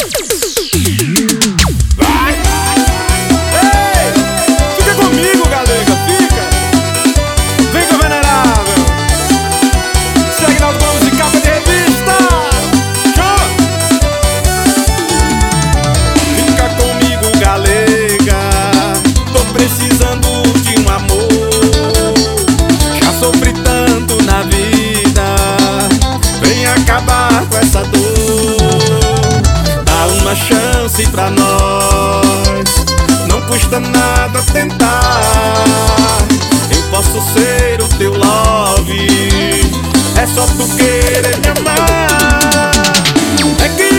Vai! Ei! Fica comigo, galega, fica! Vem com a venerável! Segue na autobus de capa de revista! Chama! Fica comigo, galega, tô precisando de um amor. Já sofri tanto na vida, vem acabar com essa dor. Dá uma chance pra nós, não custa nada tentar. Eu posso ser o teu love, é só tu querer me amar. É que